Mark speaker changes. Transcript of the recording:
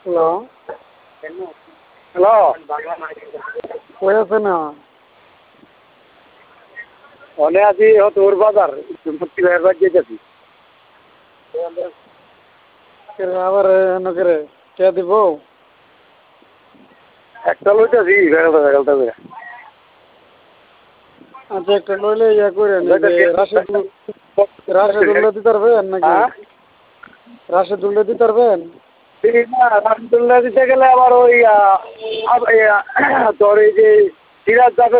Speaker 1: hello
Speaker 2: hello
Speaker 1: কই আছে না
Speaker 2: অনে আছি তোর বাজার মুক্তি ভাইয়ের বাড়ি যেতেছি
Speaker 1: আবার নকে কে দিব
Speaker 2: একটা লইতেছি বেগালটা করে
Speaker 1: আচ্ছা একটা লইলে ইয়া করে রাশেদুল্লাহ দিতে পারবেন নাকি রাশেদুল্লাহ দিতে পারবেন
Speaker 2: রামদুল্লাহ দিতে গেলে আবার ওই তোর এই যে সিরাজ যাবে